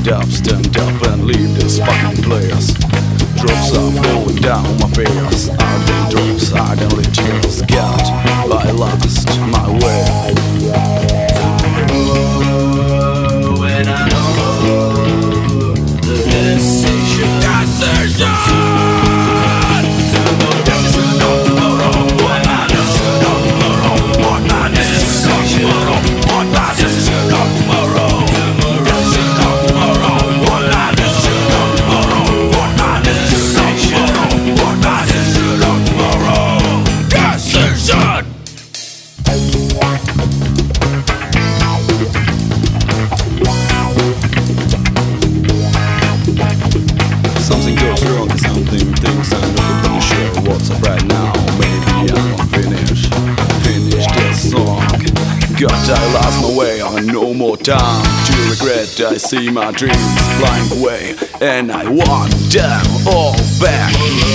stand up and leave this fucking place. Drops are flowing down my face. Ugly drops, ugly tears. God, I lost my way. When I know the decision. Something goes wrong, something things I'm not really sure what's up right now. Maybe I'm finished this song. God, I lost my way, I no more time to regret. I see my dreams flying away, and I want them all back.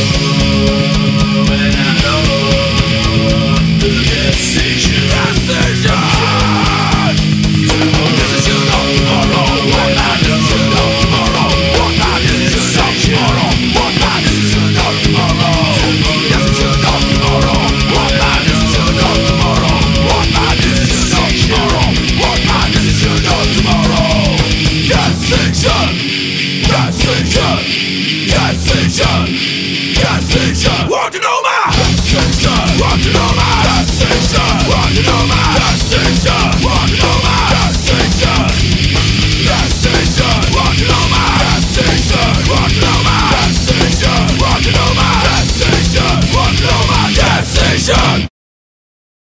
When I know the decision. Decision.